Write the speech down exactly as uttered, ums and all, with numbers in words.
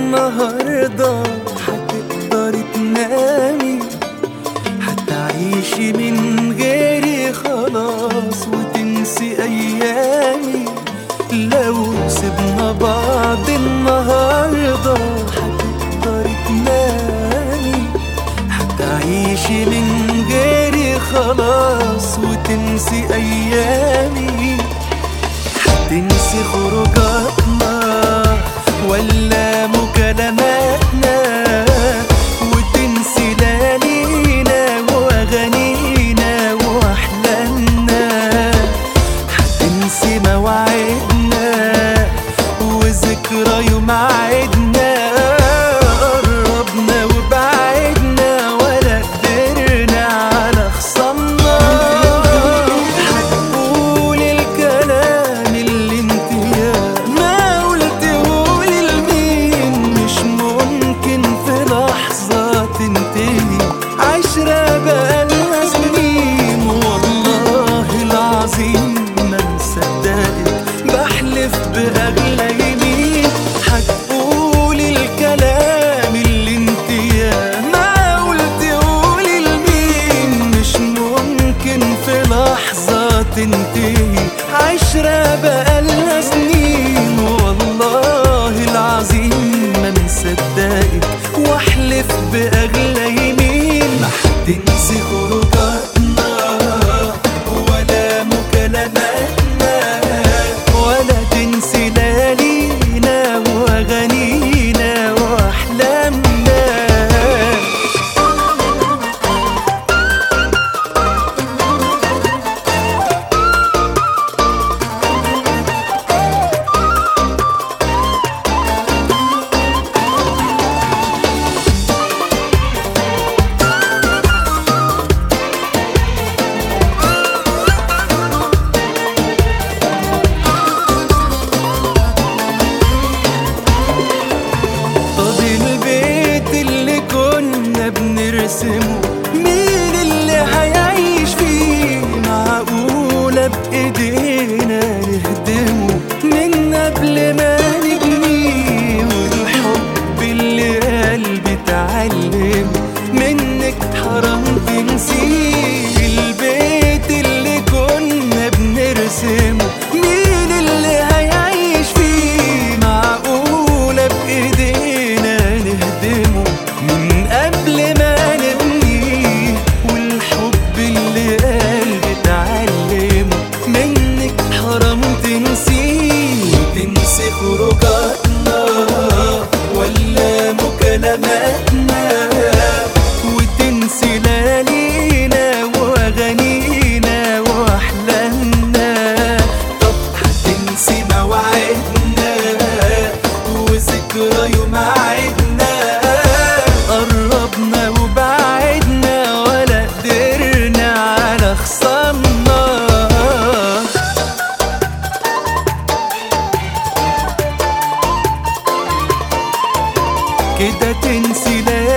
النهاردة هتقدري تنامي، هتعيشي من غيري خلاص وتنسي أيامي. لو سيبنا بعض النهاردة هتقدري تنامي، هتعيشي من غيري خلاص وتنسي أيامي. هتنسي خروجاتنا ولا مكالماتنا، وتنسي ليالينا واغانينا واحلامنا. هتنسي مواعيدنا وذكرى يوم عيدنا، قربنا وبعدنا ولا قدرنا على خصامنا. هتقول الكلام اللي انت يا ما قلتهولي لمين، مش ممكن في لحظة تنتهي عشرة بقالنا سنين. والله العظيم ما مصدقك، بحلف بأغلى يمين. هتقول الكلام اللي انت يا ما قلتهولي لمين، مش ممكن في لحظة تنتهي عشرة بقالنا سنين. والله العظيم ما مصدقك، واحلف بأغلى يمين. ما هتنسي خروجاتنا ولا مكالماتنا، ولا تنسي ليالينا واغانينا واحلامنا. طب البيت اللي كنا بنرسمه مين اللي هيعيش فيه؟ معقولة بإيدينا نهدمه من قبل ما نبنيه؟ والحب اللي قلبي اتعلم منك حرام تنسيه. البيت اللي كنا بنرسمه مين اللي هيعيش فيه؟ معقولة بإيدينا نهدمه من قبل ما نبنيه؟ والحب اللي قلبي اتعلمه منك حرام تنسيه. تنسي خروجاتنا ولا مكالماتنا، وتنسي ليالينا واغانينا واحلامنا. طب هتنسي مواعيدنا وذكرى يوم عيدنا، قربنا وبعدنا ولا قدرنا على خصامنا. كده تنسي ليالينا